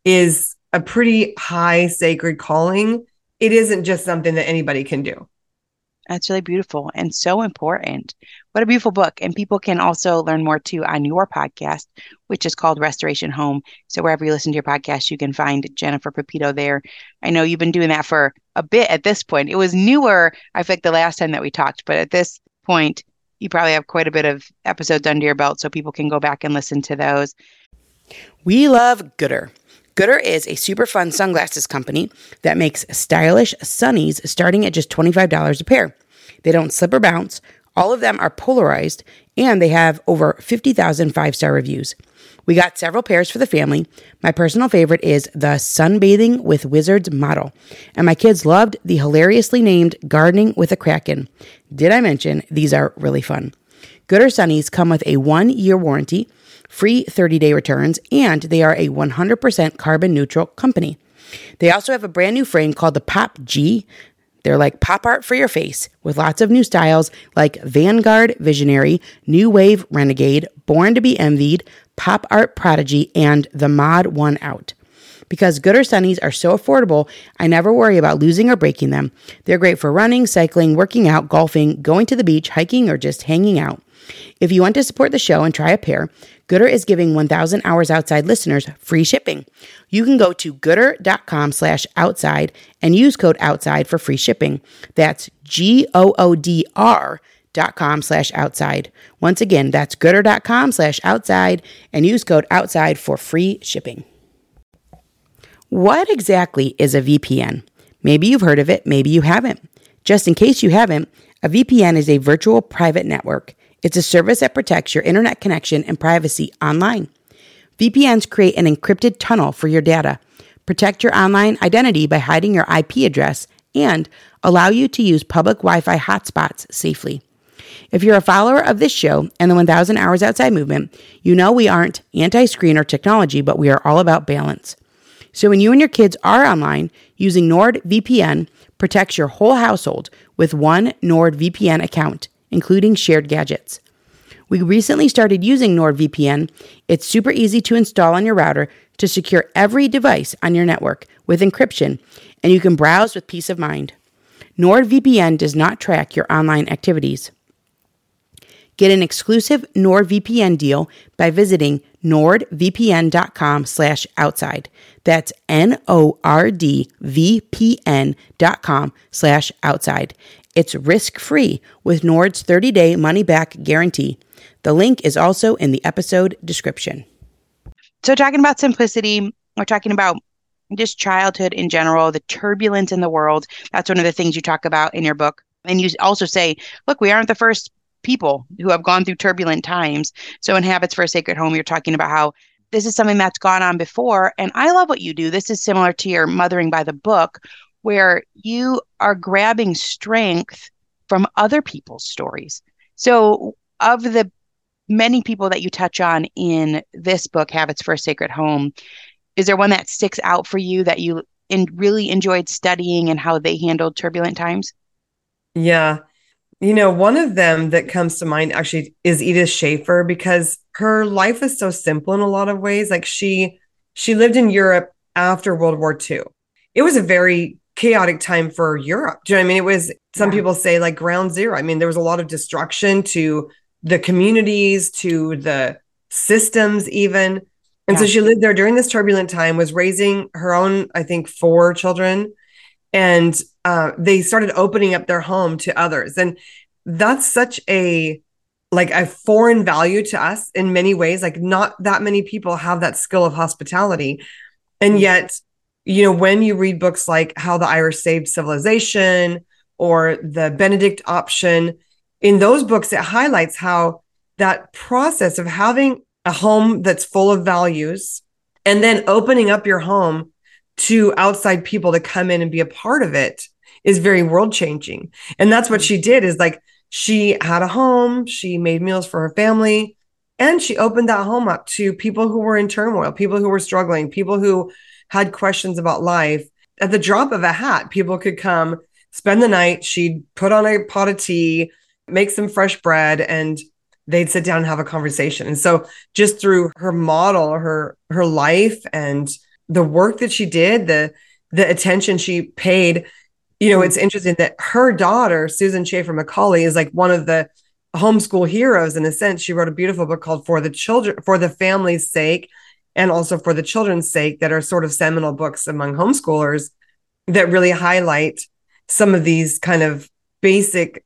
is a pretty high sacred calling. It isn't just something that anybody can do. That's really beautiful and so important. What a beautiful book. And people can also learn more too on your podcast, which is called Restoration Home. So wherever you listen to your podcast, you can find Jennifer Pepito there. I know you've been doing that for a bit at this point. It was newer, I think, the last time that we talked, but at this point, you probably have quite a bit of episodes under your belt so people can go back and listen to those. We love Goodr. Goodr is a super fun sunglasses company that makes stylish sunnies starting at just twenty-five dollars a pair. They don't slip or bounce. All of them are polarized, and they have over fifty thousand five-star reviews. We got several pairs for the family. My personal favorite is the Sunbathing with Wizards model, and my kids loved the hilariously named Gardening with a Kraken. Did I mention these are really fun? Goodr sunnies come with a one-year warranty, free thirty-day returns, and they are a one hundred percent carbon neutral company. They also have a brand new frame called the Pop G. They're like pop art for your face with lots of new styles like Vanguard Visionary, New Wave Renegade, Born to be Envied, Pop Art Prodigy, and the Mod One Out. Because Goodr sunnies are so affordable, I never worry about losing or breaking them. They're great for running, cycling, working out, golfing, going to the beach, hiking, or just hanging out. If you want to support the show and try a pair, Goodr is giving one thousand Hours Outside listeners free shipping. You can go to goodr.com slash outside and use code outside for free shipping. That's G-O-O-D-R dot com slash outside. Once again, that's goodr.com slash outside and use code outside for free shipping. What exactly is a V P N? Maybe you've heard of it, maybe you haven't. Just in case you haven't, a V P N is a virtual private network. It's a service that protects your internet connection and privacy online. V P Ns create an encrypted tunnel for your data, protect your online identity by hiding your I P address, and allow you to use public Wi-Fi hotspots safely. If you're a follower of this show and the one thousand Hours Outside movement, you know we aren't anti-screen or technology, but we are all about balance. So when you and your kids are online, using NordVPN protects your whole household with one NordVPN account, including shared gadgets. We recently started using NordVPN. It's super easy to install on your router to secure every device on your network with encryption, and you can browse with peace of mind. NordVPN does not track your online activities. Get an exclusive NordVPN deal by visiting nordvpn.com slash outside. That's N-O-R-D-V-P-N dot com slash outside. It's risk-free with Nord's thirty-day money-back guarantee. The link is also in the episode description. So talking about simplicity, we're talking about just childhood in general, the turbulence in the world. That's one of the things you talk about in your book. And you also say, look, we aren't the first people who have gone through turbulent times. So in Habits for a Sacred Home, you're talking about how this is something that's gone on before. And I love what you do. This is similar to your Mothering by the Book, where you are grabbing strength from other people's stories. So of the many people that you touch on in this book, Habits for a Sacred Home, is there one that sticks out for you that you in, really enjoyed studying and how they handled turbulent times? Yeah. You know, one of them that comes to mind actually is Edith Schaefer, because her life is so simple in a lot of ways. Like she, she lived in Europe after World War Two. It was a very chaotic time for Europe. Do you know what I mean? It was, some yeah. people say like ground zero. I mean, there was a lot of destruction to the communities, to the systems even. And yeah. so she lived there during this turbulent time, was raising her own, I think, four children. And uh, they started opening up their home to others. And that's such a, like a foreign value to us in many ways. Like not that many people have that skill of hospitality. And yet, you know, when you read books like How the Irish Saved Civilization or The Benedict Option, in those books, it highlights how that process of having a home that's full of values and then opening up your home to outside people to come in and be a part of it is very world changing. And that's what she did, is like, she had a home, she made meals for her family, and she opened that home up to people who were in turmoil, people who were struggling, people who had questions about life. At the drop of a hat, people could come spend the night. She'd put on a pot of tea, make some fresh bread, and they'd sit down and have a conversation. And so just through her model, her, her life and the work that she did, the, the attention she paid, you know, it's interesting that her daughter, Susan Schaefer Macaulay, is like one of the homeschool heroes in a sense. She wrote a beautiful book called For the Children, For the Family's Sake, and also For the Children's Sake, that are sort of seminal books among homeschoolers that really highlight some of these kind of basic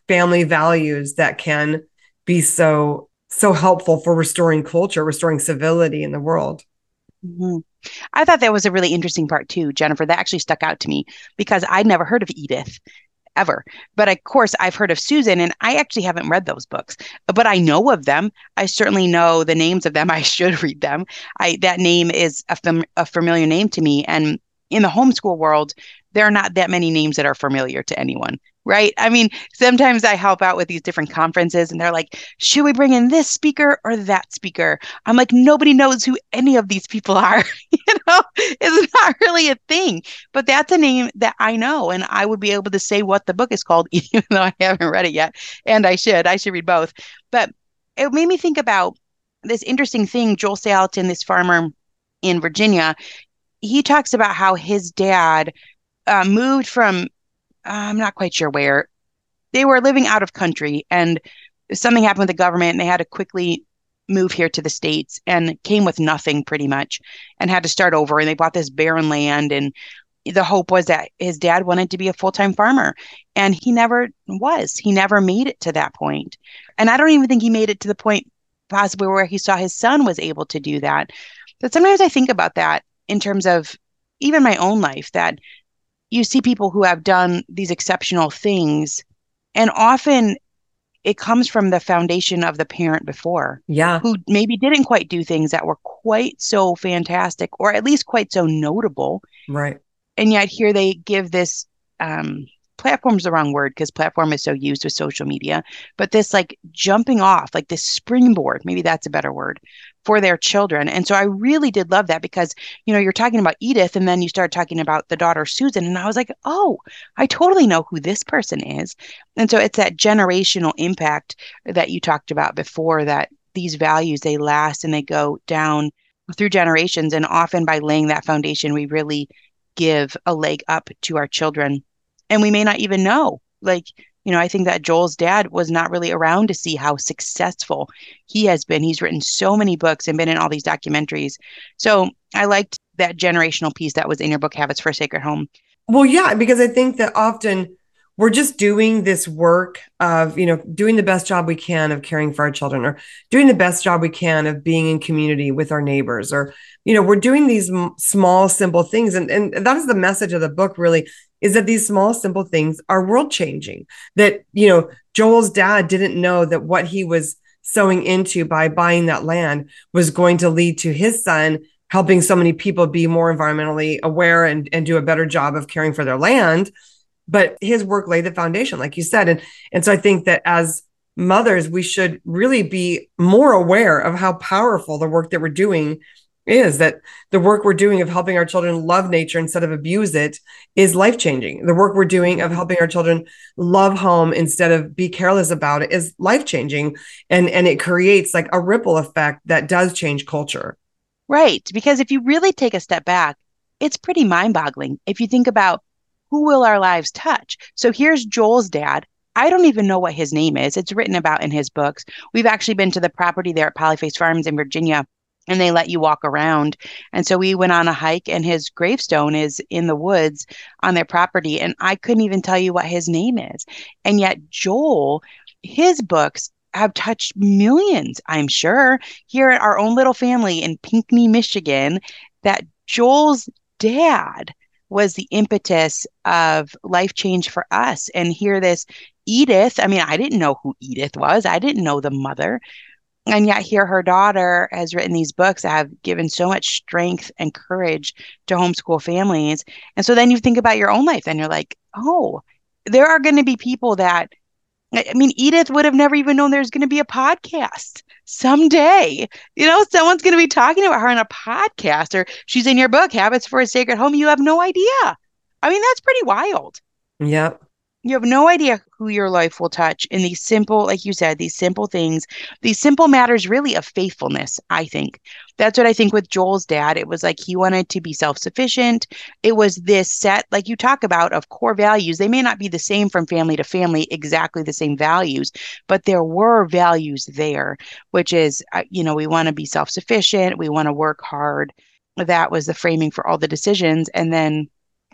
family values that can be so, so helpful for restoring culture, restoring civility in the world. Mm-hmm. I thought that was a really interesting part too, Jennifer. That actually stuck out to me because I'd never heard of Edith ever. But of course, I've heard of Susan, and I actually haven't read those books, but I know of them. I certainly know the names of them. I should read them. I that name is a, fam- a familiar name to me, and in the homeschool world, there are not that many names that are familiar to anyone. Right. I mean, sometimes I help out with these different conferences and they're like, should we bring in this speaker or that speaker? I'm like, nobody knows who any of these people are. You know, it's not really a thing, but that's a name that I know. And I would be able to say what the book is called, even though I haven't read it yet. And I should, I should read both. But it made me think about this interesting thing. Joel Salatin, this farmer in Virginia, he talks about how his dad uh, moved from I'm not quite sure where. They were living out of country and something happened with the government and they had to quickly move here to the States and came with nothing pretty much and had to start over. And they bought this barren land. And the hope was that his dad wanted to be a full-time farmer. And he never was. He never made it to that point. And I don't even think he made it to the point possibly where he saw his son was able to do that. But sometimes I think about that in terms of even my own life, that you see people who have done these exceptional things, and often it comes from the foundation of the parent before, yeah, who maybe didn't quite do things that were quite so fantastic, or at least quite so notable. Right. And yet here they give this, um, platform's the wrong word because platform is so used with social media, but this like jumping off, like this springboard, maybe that's a better word, for their children. And so I really did love that because, you know, you're talking about Edith and then you start talking about the daughter Susan. And I was like, oh, I totally know who this person is. And so it's that generational impact that you talked about before, that these values, they last and they go down through generations. And often by laying that foundation, we really give a leg up to our children. And we may not even know. Like, you know, I think that Joel's dad was not really around to see how successful he has been. He's written so many books and been in all these documentaries. So I liked that generational piece that was in your book, Habits for a Sacred Home. Well, yeah, because I think that often we're just doing this work of, you know, doing the best job we can of caring for our children, or doing the best job we can of being in community with our neighbors, or, you know, we're doing these m- small, simple things. And, and that is the message of the book, really, is that these small, simple things are world changing. That, you know, Joel's dad didn't know that what he was sowing into by buying that land was going to lead to his son helping so many people be more environmentally aware and, and do a better job of caring for their land. But his work laid the foundation, like you said. And, and so I think that as mothers, we should really be more aware of how powerful the work that we're doing is, that the work we're doing of helping our children love nature instead of abuse it is life-changing. The work we're doing of helping our children love home instead of be careless about it is life-changing. And, and it creates like a ripple effect that does change culture. Right. Because if you really take a step back, it's pretty mind-boggling. If you think about who will our lives touch? So here's Joel's dad. I don't even know what his name is. It's written about in his books. We've actually been to the property there at Polyface Farms in Virginia, and they let you walk around. And so we went on a hike, and his gravestone is in the woods on their property. And I couldn't even tell you what his name is. And yet Joel, his books have touched millions, I'm sure, here at our own little family in Pinckney, Michigan, that Joel's dad was the impetus of life change for us. And here this Edith, I mean, I didn't know who Edith was. I didn't know the mother. And yet here her daughter has written these books that have given so much strength and courage to homeschool families. And so then you think about your own life and you're like, oh, there are going to be people that, I mean, Edith would have never even known there's going to be a podcast someday. You know, someone's going to be talking about her in a podcast, or she's in your book, Habits for a Sacred Home. You have no idea. I mean, that's pretty wild. Yep. You have no idea who your life will touch in these simple, like you said, these simple things, these simple matters really of faithfulness, I think. That's what I think with Joel's dad. It was like he wanted to be self-sufficient. It was this set, like you talk about, of core values. They may not be the same from family to family, exactly the same values, but there were values there, which is, uh, you know, we want to be self-sufficient. We want to work hard. That was the framing for all the decisions. And then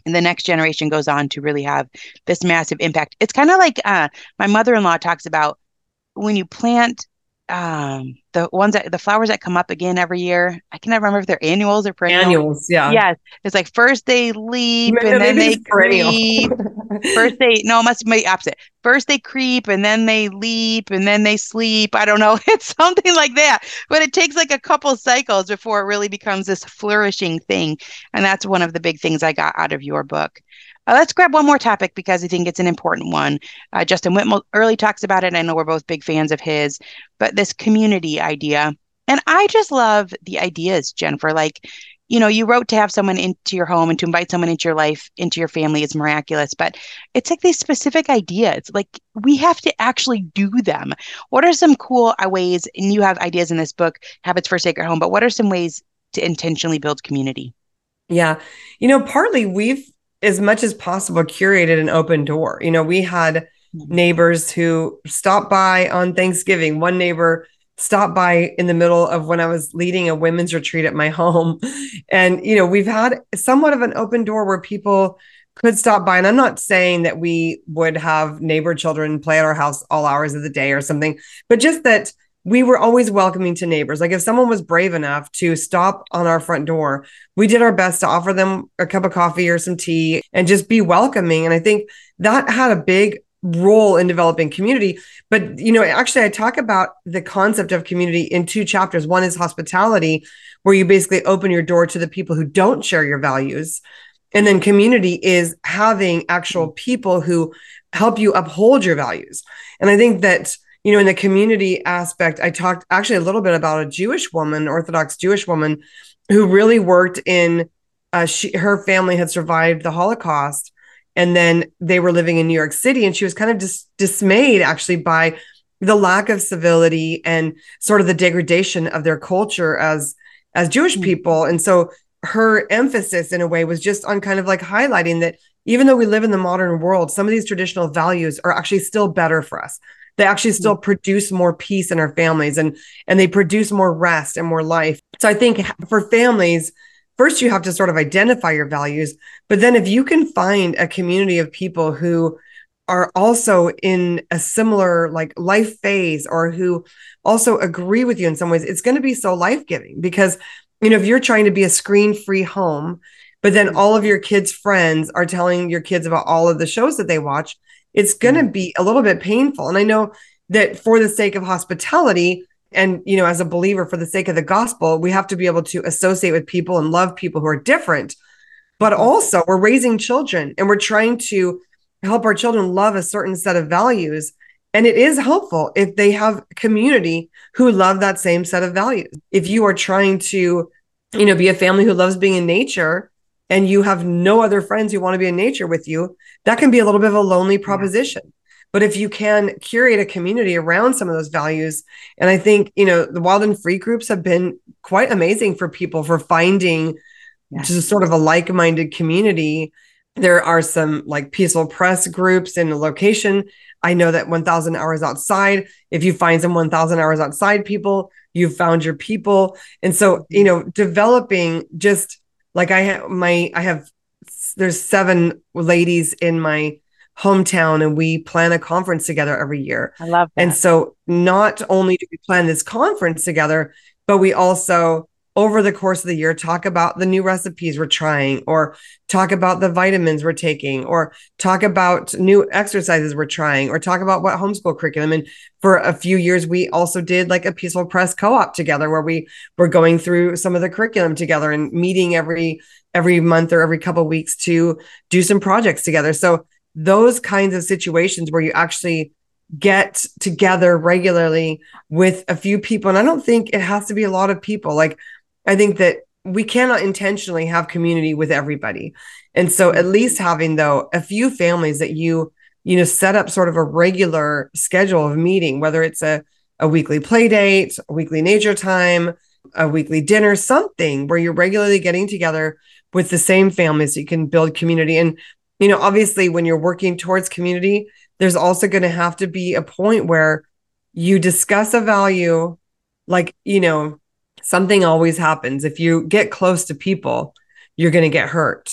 and the next generation goes on to really have this massive impact. It's kind of like uh, my mother-in-law talks about when you plant um, the ones that the flowers that come up again every year. I can never remember if they're annuals or perennial. Annuals, yeah. Yes, it's like first they leap No, and then maybe they it's perennial. creep. First they no, it must be opposite. First they creep and then they leap and then they sleep. I don't know. It's something like that. But it takes like a couple cycles before it really becomes this flourishing thing. And that's one of the big things I got out of your book. Uh, let's grab one more topic because I think it's an important one. Uh, Justin Whitmore early talks about it. I know we're both big fans of his, but this community idea. And I just love the ideas, Jennifer. Like, you know, you wrote to have someone into your home and to invite someone into your life, into your family is miraculous, but it's like these specific ideas. Like we have to actually do them. What are some cool ways, and you have ideas in this book, Habits for a Sacred Home, but what are some ways to intentionally build community? Yeah. You know, partly we've, as much as possible, curated an open door. You know, we had neighbors who stopped by on Thanksgiving. One neighbor stopped by in the middle of when I was leading a women's retreat at my home. And, you know, we've had somewhat of an open door where people could stop by. And I'm not saying that we would have neighbor children play at our house all hours of the day or something, but just that we were always welcoming to neighbors. Like if someone was brave enough to stop on our front door, we did our best to offer them a cup of coffee or some tea and just be welcoming. And I think that had a big role in developing community. But, you know, actually I talk about the concept of community in two chapters. One is hospitality, where you basically open your door to the people who don't share your values. And then community is having actual people who help you uphold your values. And I think that, you know, in the community aspect, I talked actually a little bit about a Jewish woman, Orthodox Jewish woman, who really worked in, uh, she, her family had survived the Holocaust, and then they were living in New York City, and she was kind of dis- dismayed actually by the lack of civility and sort of the degradation of their culture as, as Jewish people. And so her emphasis in a way was just on kind of like highlighting that even though we live in the modern world, some of these traditional values are actually still better for us. They actually still produce more peace in our families, and, and they produce more rest and more life. So I think for families, first you have to sort of identify your values, but then if you can find a community of people who are also in a similar like life phase or who also agree with you in some ways, it's going to be so life-giving because, you know, if you're trying to be a screen-free home, but then all of your kids' friends are telling your kids about all of the shows that they watch, it's going to be a little bit painful. And I know that for the sake of hospitality and, you know, as a believer, for the sake of the gospel, we have to be able to associate with people and love people who are different. But also we're raising children and we're trying to help our children love a certain set of values. And it is helpful if they have community who love that same set of values. If you are trying to, you know, be a family who loves being in nature and you have no other friends who want to be in nature with you, that can be a little bit of a lonely proposition. Yeah. But if you can curate a community around some of those values, and I think, you know, the Wild and Free groups have been quite amazing for people for finding yes. just sort of a like-minded community. There are some like Peaceful Press groups in a location. I know that one thousand Hours Outside, if you find some one thousand Hours Outside people, you've found your people. And so, you know, developing just like I have my, I have, there's seven ladies in my hometown and we plan a conference together every year. I love that. And so not only do we plan this conference together, but we also over the course of the year talk about the new recipes we're trying, or talk about the vitamins we're taking, or talk about new exercises we're trying, or talk about what homeschool curriculum. And for a few years, we also did like a Peaceful Press co-op together where we were going through some of the curriculum together and meeting every every month or every couple of weeks to do some projects together. So those kinds of situations where you actually get together regularly with a few people. And I don't think it has to be a lot of people. Like, I think that we cannot intentionally have community with everybody. And so at least having, though, a few families that you, you know, set up sort of a regular schedule of meeting, whether it's a, a weekly play date, a weekly nature time, a weekly dinner, something where you're regularly getting together with the same families so you can build community. And, you know, obviously when you're working towards community, there's also going to have to be a point where you discuss a value, like, you know, something always happens. If you get close to people, you're going to get hurt.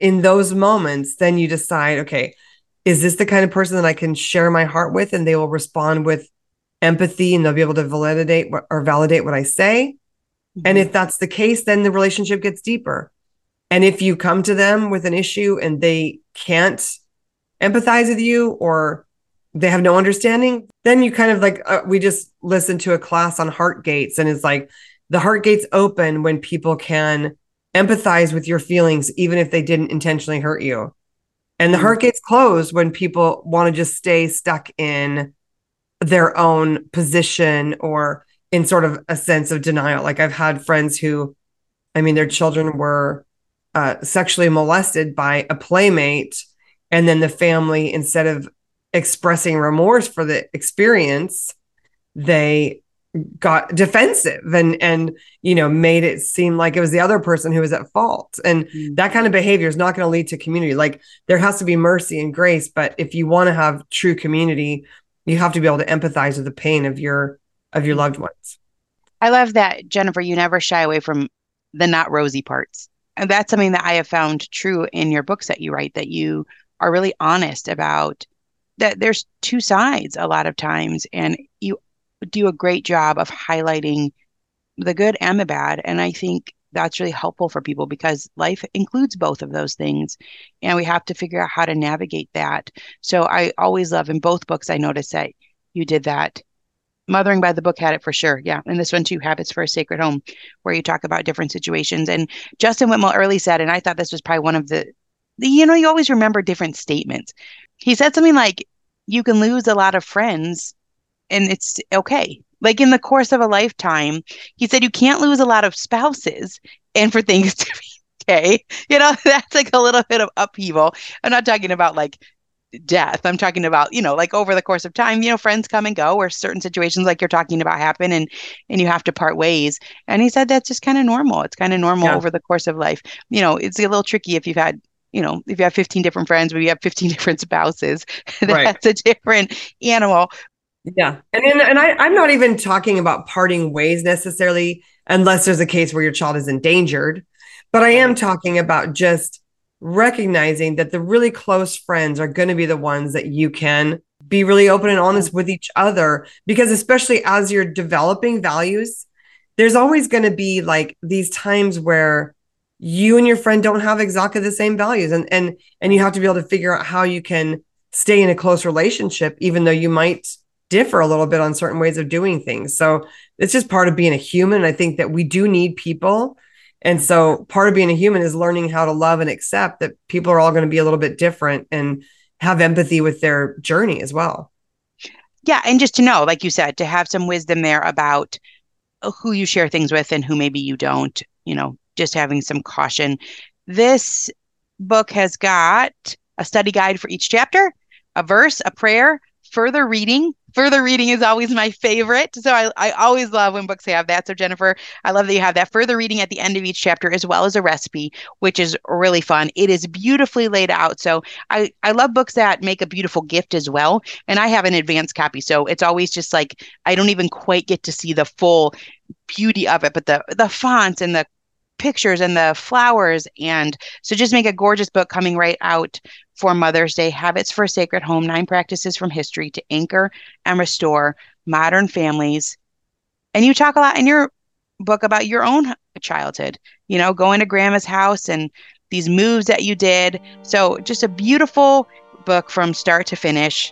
in those moments, then you decide, okay, is this the kind of person that I can share my heart with, and they will respond with empathy and they'll be able to validate what, or validate what I say. Mm-hmm. And if that's the case, then the relationship gets deeper. And if you come to them with an issue and they can't empathize with you, or they have no understanding, then you kind of like, uh, we just listened to a class on heart gates, and it's like the heart gates open when people can empathize with your feelings, even if they didn't intentionally hurt you. And the mm-hmm. heart gates close when people want to just stay stuck in their own position or in sort of a sense of denial. Like I've had friends who, I mean, their children were uh, sexually molested by a playmate. And then the family, instead of expressing remorse for the experience, they got defensive and, and, you know, made it seem like it was the other person who was at fault. And mm. that kind of behavior is not going to lead to community. Like there has to be mercy and grace. But if you want to have true community, you have to be able to empathize with the pain of your, of your loved ones. I love that, Jennifer, you never shy away from the not rosy parts. And that's something that I have found true in your books that you write, that you are really honest about that there's two sides a lot of times, and you do a great job of highlighting the good and the bad. And I think that's really helpful for people because life includes both of those things, and we have to figure out how to navigate that. So I always love in both books, I noticed that you did that. Mothering by the Book had it for sure. Yeah. And this one too, Habits for a Sacred Home, where you talk about different situations. And Justin Whitmore early said, and I thought this was probably one of the, the, you know, you always remember different statements. He said something like, you can lose a lot of friends and it's okay. Like in the course of a lifetime, he said, you can't lose a lot of spouses and for things to be okay. You know, that's like a little bit of upheaval. I'm not talking about like death. I'm talking about, you know, like over the course of time, you know, friends come and go, or certain situations like you're talking about happen, and and you have to part ways. And he said that's just kind of normal. It's kind of normal yeah. over the course of life. You know, it's a little tricky if you've had, you know, if you have fifteen different friends, but you have fifteen different spouses, that's right. a different animal. Yeah. And and, and I, I'm not even talking about parting ways necessarily, unless there's a case where your child is endangered. But I am talking about just recognizing that the really close friends are going to be the ones that you can be really open and honest with each other, because especially as you're developing values, there's always going to be like these times where you and your friend don't have exactly the same values, and and and you have to be able to figure out how you can stay in a close relationship, even though you might differ a little bit on certain ways of doing things. So it's just part of being a human. I think that we do need people. And so part of being a human is learning how to love and accept that people are all going to be a little bit different and have empathy with their journey as well. Yeah. And just to know, like you said, to have some wisdom there about who you share things with and who maybe you don't, you know, just having some caution. This book has got a study guide for each chapter, a verse, a prayer, further reading. Further reading is always my favorite. So I, I always love when books have that. So Jennifer, I love that you have that further reading at the end of each chapter, as well as a recipe, which is really fun. It is beautifully laid out. So I, I love books that make a beautiful gift as well. And I have an advanced copy. So it's always just like, I don't even quite get to see the full beauty of it, but the, the fonts and the pictures and the flowers. And so just make a gorgeous book coming right out for Mother's Day. Habits for a Sacred Home, nine practices from history to anchor and restore modern families. And you talk a lot in your book about your own childhood, you know, going to grandma's house and these moves that you did. So just a beautiful book from start to finish.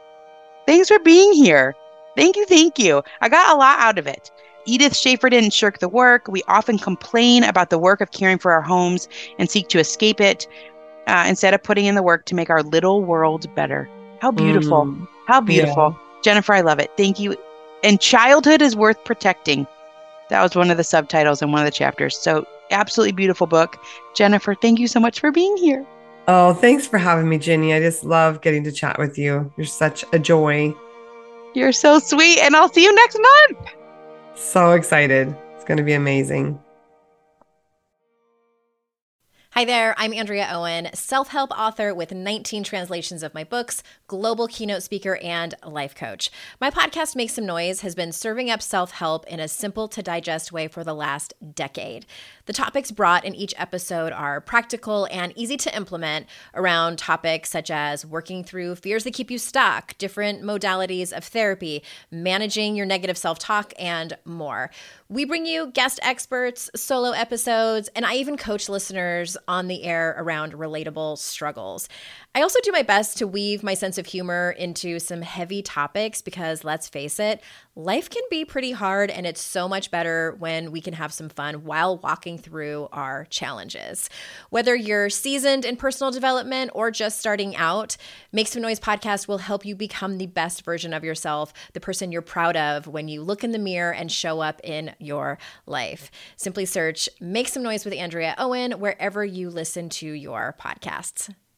Thanks for being here. Thank you. Thank you. I got a lot out of it. Edith Schaefer didn't shirk the work. We often complain about the work of caring for our homes and seek to escape it uh, instead of putting in the work to make our little world better. How beautiful. Mm, How beautiful. Yeah. Jennifer, I love it. Thank you. And childhood is worth protecting. That was one of the subtitles in one of the chapters. So absolutely beautiful book. Jennifer, thank you so much for being here. Oh, thanks for having me, Ginny. I just love getting to chat with you. You're such a joy. You're so sweet. And I'll see you next month. So excited. It's going to be amazing. Hi there, I'm Andrea Owen, self-help author with nineteen translations of my books, global keynote speaker, and life coach. My podcast, Make Some Noise, has been serving up self-help in a simple-to-digest way for the last decade. The topics brought in each episode are practical and easy to implement around topics such as working through fears that keep you stuck, different modalities of therapy, managing your negative self-talk, and more. We bring you guest experts, solo episodes, and I even coach listeners on the air around relatable struggles. I also do my best to weave my sense of humor into some heavy topics because, let's face it, life can be pretty hard, and it's so much better when we can have some fun while walking through our challenges. Whether you're seasoned in personal development or just starting out, Make Some Noise podcast will help you become the best version of yourself, the person you're proud of when you look in the mirror and show up in your life. Simply search Make Some Noise with Andrea Owen wherever you listen to your podcasts.